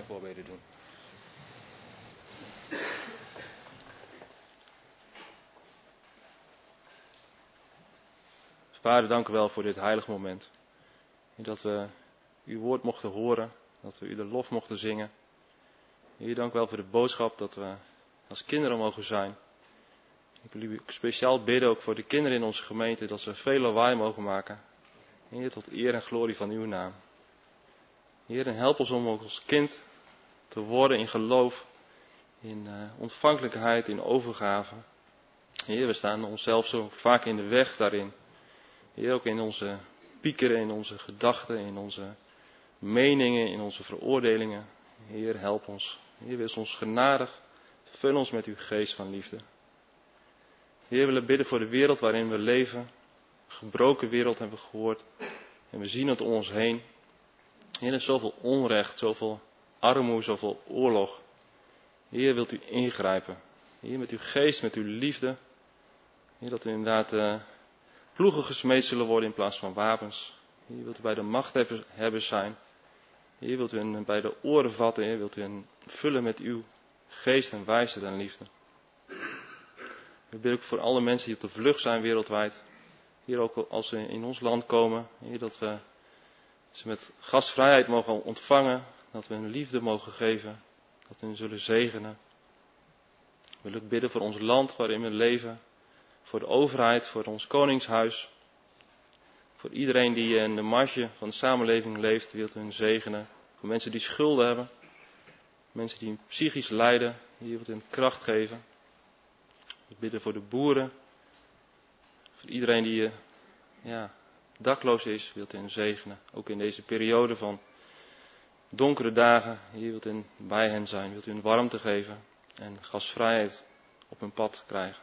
[SPEAKER 2] voorbeden doen. Vader, dank u wel voor dit heilige moment. Dat we uw woord mochten horen, dat we u de lof mochten zingen. Heer, dank u wel voor de boodschap dat we als kinderen mogen zijn. Ik wil u speciaal bidden ook voor de kinderen in onze gemeente, dat ze veel lawaai mogen maken. Heer, tot eer en glorie van uw naam. Heer, en help ons om ook als kind te worden in geloof, in ontvankelijkheid, in overgave. Heer, we staan onszelf zo vaak in de weg daarin. Heer, ook in onze piekeren, in onze gedachten, in onze meningen, in onze veroordelingen. Heer, help ons. Heer, wees ons genadig. Vul ons met uw geest van liefde. Heer, we willen bidden voor de wereld waarin we leven. Een gebroken wereld hebben we gehoord. En we zien het om ons heen. Heer, er is zoveel onrecht, zoveel armoede, zoveel oorlog. Heer, wilt u ingrijpen. Heer, met uw geest, met uw liefde. Heer, dat we inderdaad ploegen gesmeed zullen worden in plaats van wapens. Heer, wilt u bij de machthebbers zijn. Heer, wilt u hen bij de oren vatten. Heer, wilt u hen vullen met uw geest en wijsheid en liefde. We bidden ook voor alle mensen die op de vlucht zijn wereldwijd. Hier ook als ze in ons land komen. Heer, dat we ze met gastvrijheid mogen ontvangen. Dat we hun liefde mogen geven. Dat we hen zullen zegenen. We willen ook bidden voor ons land waarin we leven. Voor de overheid, voor ons koningshuis. Voor iedereen die in de marge van de samenleving leeft, wilt u hen zegenen. Voor mensen die schulden hebben. Mensen die psychisch lijden, hier wilt u hen kracht geven. We bidden voor de boeren. Voor iedereen die dakloos is, wilt u hen zegenen. Ook in deze periode van donkere dagen, hier wilt u bij hen zijn. Wilt u hen warmte geven en gasvrijheid op hun pad krijgen.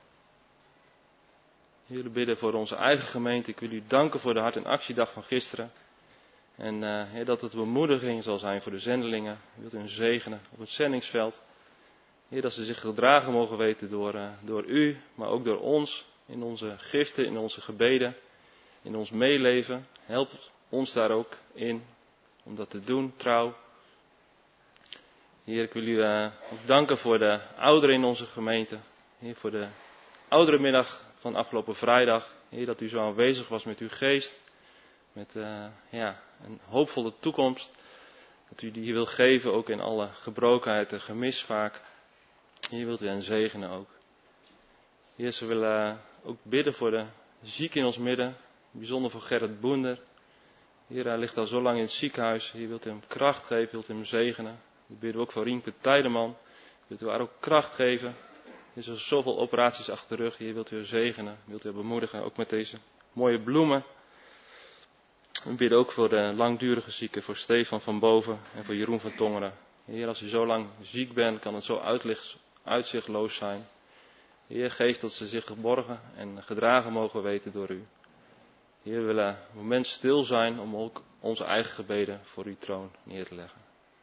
[SPEAKER 2] Heer, we bidden voor onze eigen gemeente. Ik wil u danken voor de Hart- en Actiedag van gisteren. En Heer, dat het bemoediging zal zijn voor de zendelingen. U wilt hun zegenen op het zendingsveld. Heer, dat ze zich gedragen mogen weten door u, maar ook door ons. In onze giften, in onze gebeden, in ons meeleven. Help ons daar ook in om dat te doen, trouw. Heer, ik wil u ook danken voor de ouderen in onze gemeente. Heer, voor de ouderenmiddag van afgelopen vrijdag. Heer, dat u zo aanwezig was met uw geest. Met een hoopvolle toekomst. Dat u die wil geven, ook in alle gebrokenheid en gemis vaak. Hier wilt u hen zegenen ook. Heer, ze willen ook bidden voor de zieken in ons midden. Bijzonder voor Gerrit Boender. Heer, hij ligt al zo lang in het ziekenhuis. Hier wilt u hem kracht geven, wilt u hem zegenen. We bidden ook voor Rienke Tijdeman. Wilt u haar ook kracht geven. Er zijn zoveel operaties achter de rug. Hier wilt u haar zegenen, wilt u haar bemoedigen. Ook met deze mooie bloemen. We bidden ook voor de langdurige zieken, voor Stefan van Boven en voor Jeroen van Tongeren. Heer, als u zo lang ziek bent, kan het zo uitzichtloos zijn. Heer, geef dat ze zich geborgen en gedragen mogen weten door u. Heer, we willen een moment stil zijn om ook onze eigen gebeden voor uw troon neer te leggen.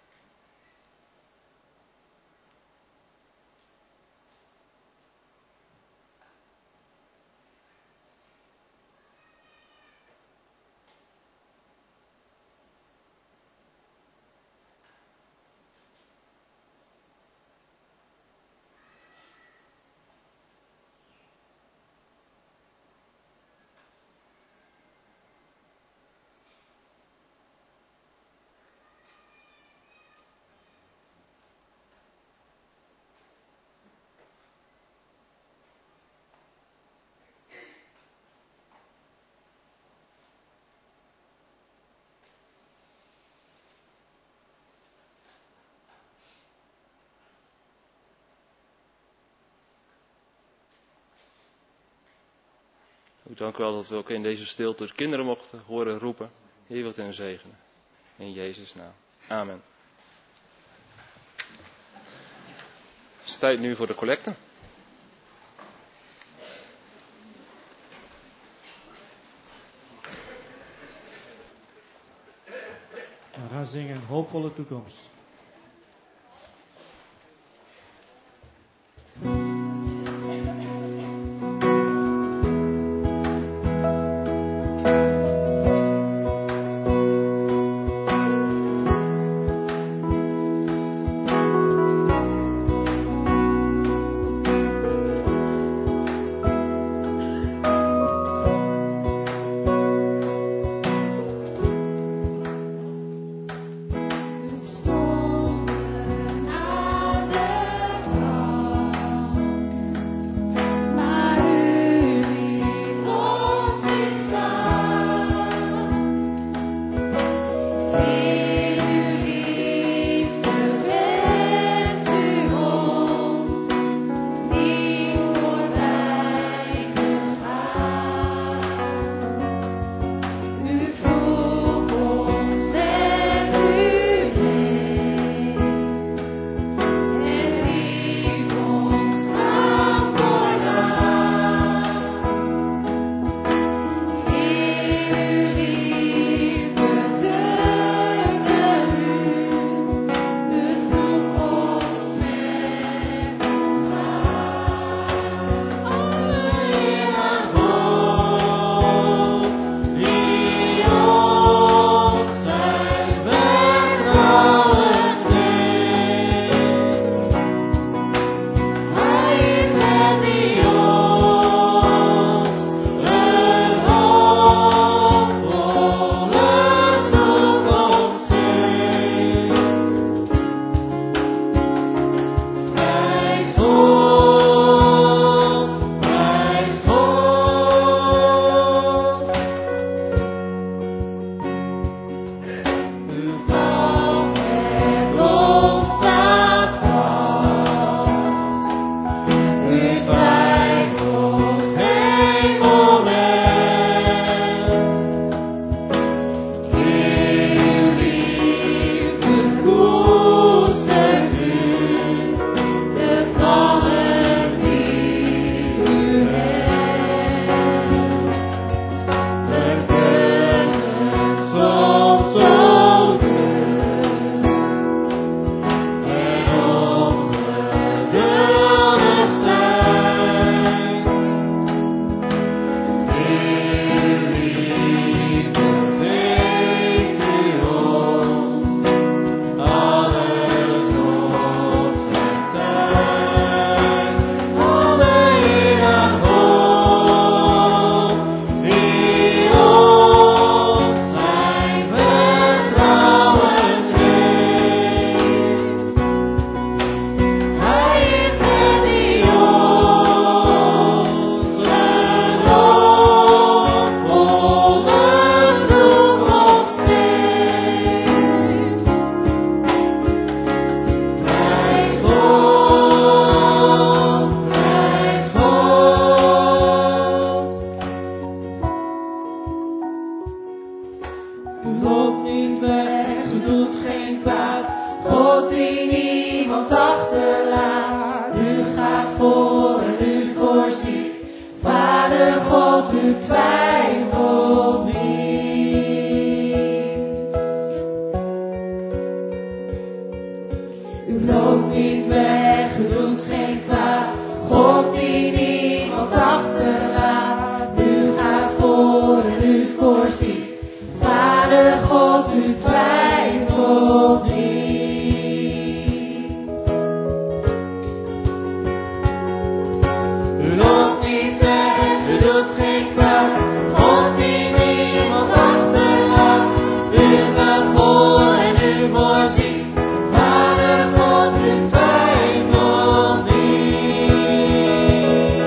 [SPEAKER 2] Ik dank u wel dat we ook in deze stilte de kinderen mochten horen roepen. Heer, wilt hen zegenen. In Jezus' naam. Amen. Het is tijd nu voor de collecte.
[SPEAKER 4] We gaan zingen Hoopvolle Toekomst.
[SPEAKER 1] u twijfelt niet. U loopt niet weg, u doet geen kwaad. God die niemand achterlaat. U gaat voor en u voorziet. Vader God, u twijfelt niet. U loopt niet weg, u doet geen kwaad. God die niemand achterlaat. U gaat voor en u voorziet. Vader God, u twijfelt niet.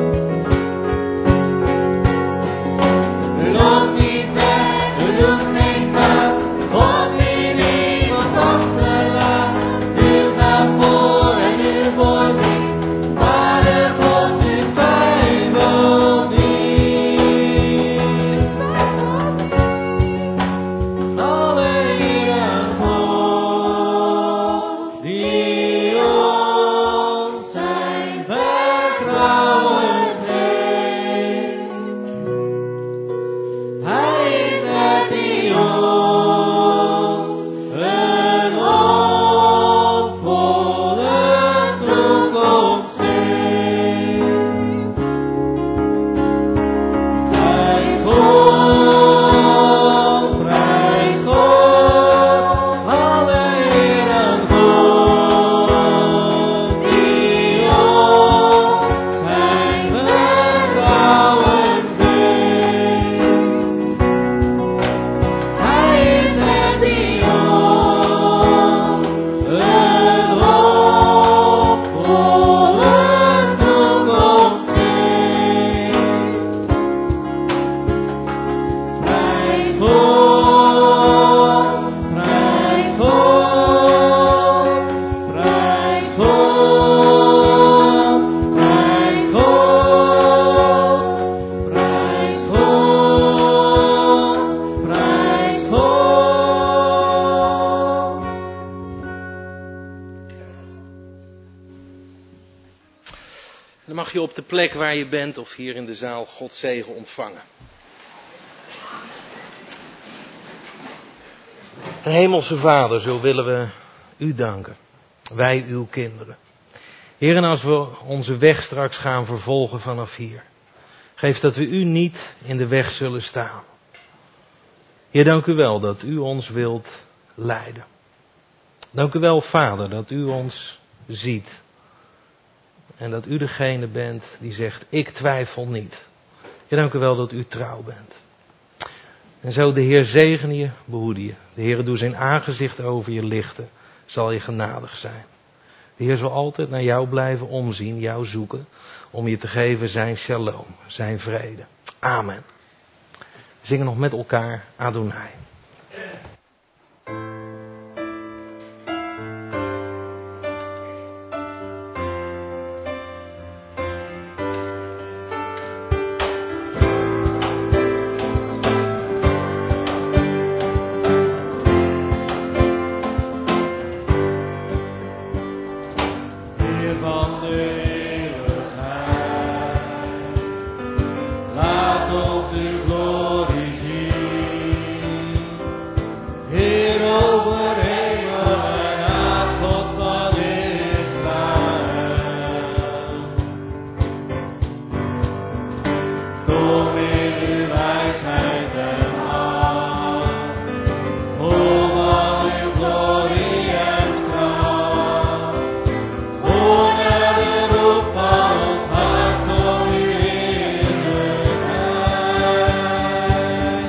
[SPEAKER 1] U loopt niet weg, u doet geen kwaad. God die niemand achterlaat. U gaat voor en u voorziet. Vader God, u twijfelt niet. Alle eer aan God, die ons zijn vertrouwen geeft. Hij is het die ons een hoopvolle toekomst geeft. Prijs God, alle eer aan God, die ons zijn vertrouwen geeft. Hij is het die ons een hoopvolle toekomst geeft. Prijs God, prijs God, prijs God, prijs God, prijs God, prijs God.
[SPEAKER 3] Dan mag je op de plek waar je bent of hier in de zaal Gods zegen ontvangen. Hemelse Vader, zo willen we u danken. Wij uw kinderen. Heer, en als we onze weg straks gaan vervolgen vanaf hier. Geef dat we u niet in de weg zullen staan. Heer, dank u wel dat u ons wilt leiden. Dank u wel, Vader, dat u ons ziet. En dat u degene bent die zegt, ik twijfel niet. Heer, dank u wel dat u trouw bent. En zo de Heer zegene je, behoede je. De Heer doet zijn aangezicht over je lichten, zal je genadig zijn. De Heer zal altijd naar jou blijven omzien, jou zoeken, om je te geven zijn shalom, zijn vrede. Amen. We zingen nog met elkaar Adonai.
[SPEAKER 1] Heer van de eeuwigheid, laat ons uw glorie zien. Heer over hemel en aard, God van Israël. Kom in uw wijsheid en macht, vol van uw glorie en kracht. Hoor naar de roep van ons hart om uw heerlijkheid.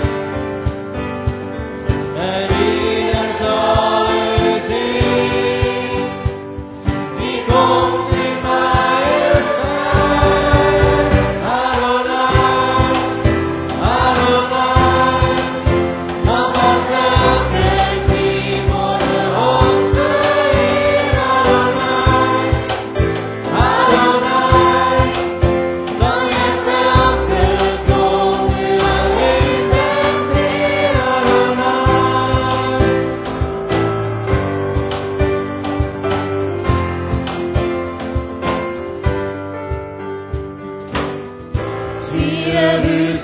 [SPEAKER 1] En ieder zal u zien, die komt in majesteit. Adonai, Adonai, dan gaat elke knie voor de hoogste Heer. Adonai, Adonai, dan zegt elke tong, u alleen bent Heer. Adonai. Zie je, u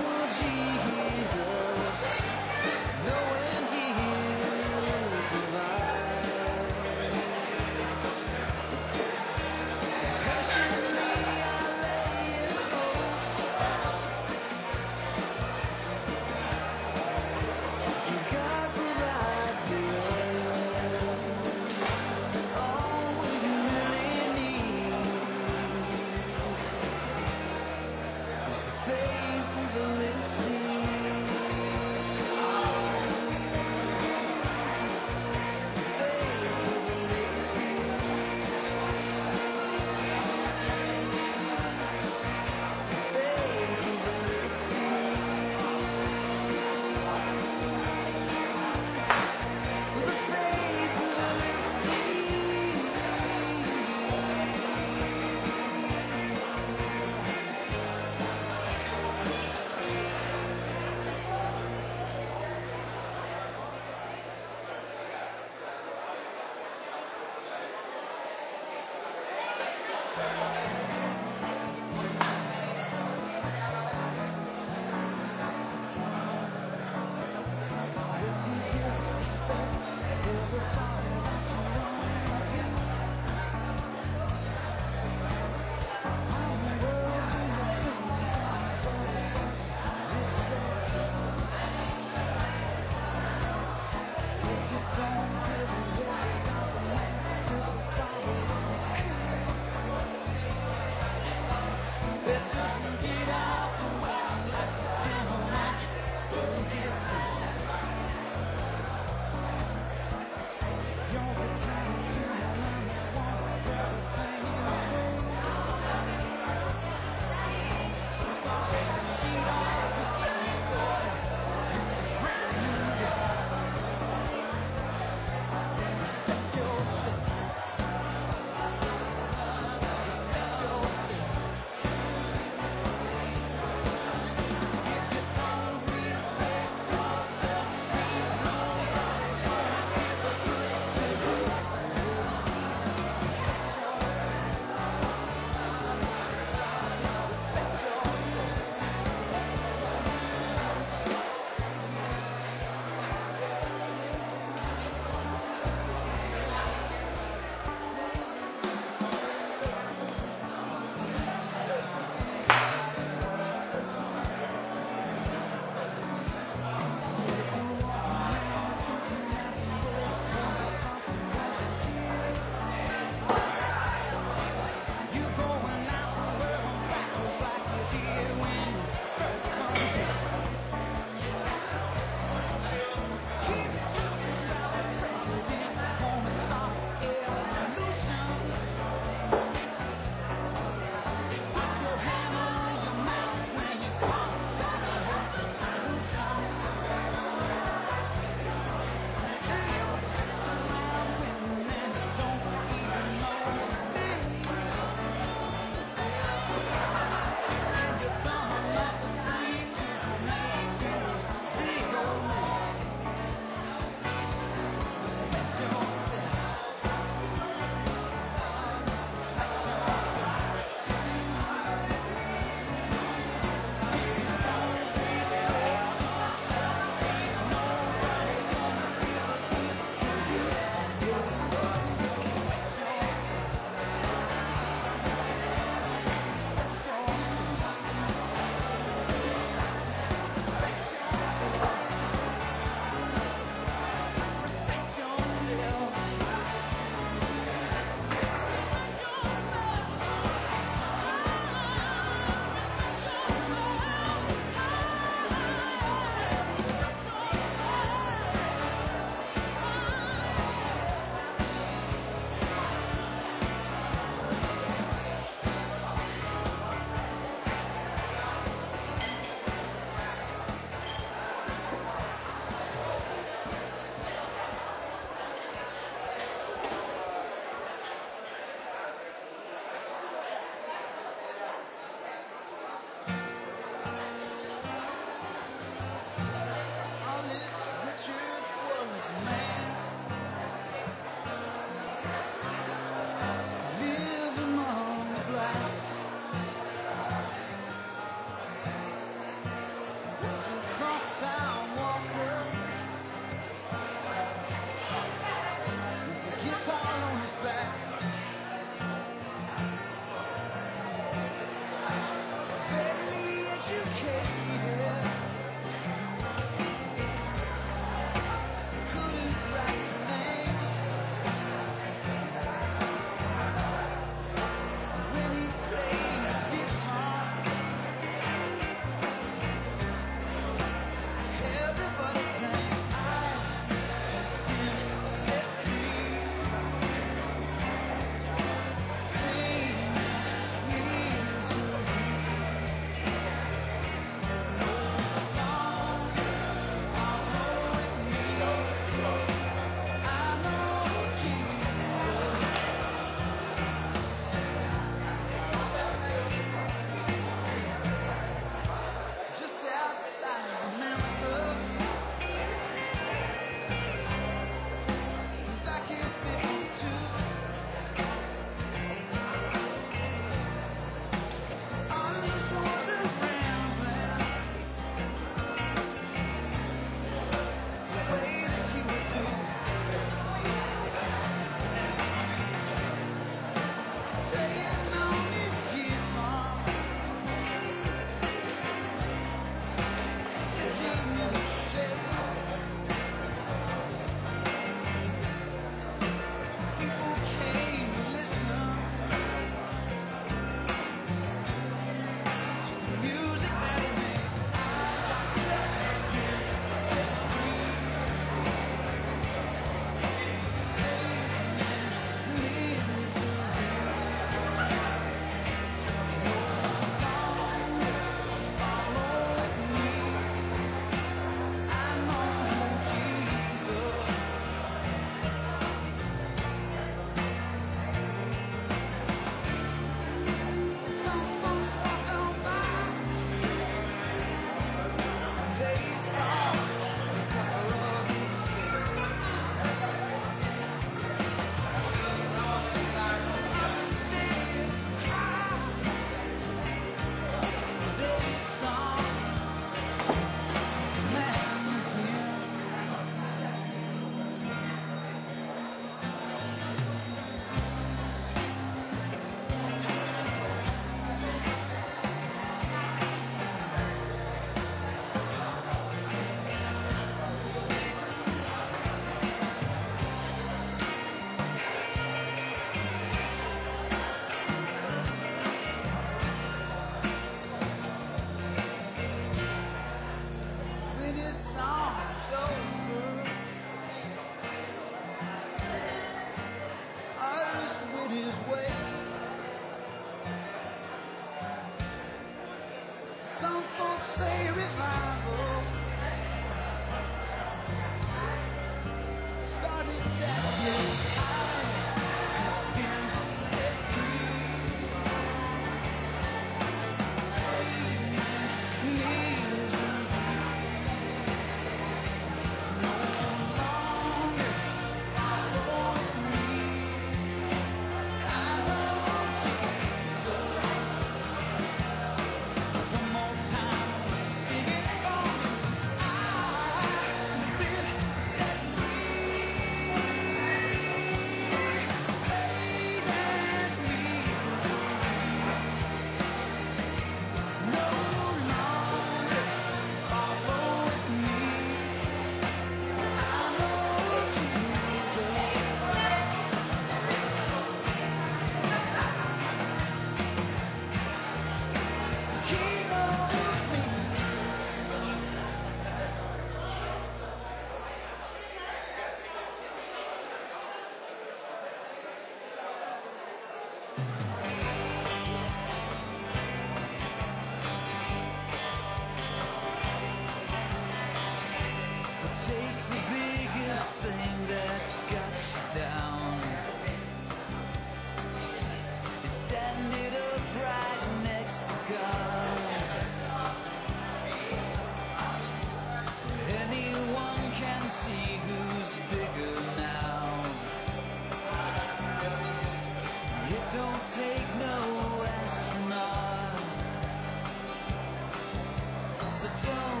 [SPEAKER 1] don't take no astronaut. So don't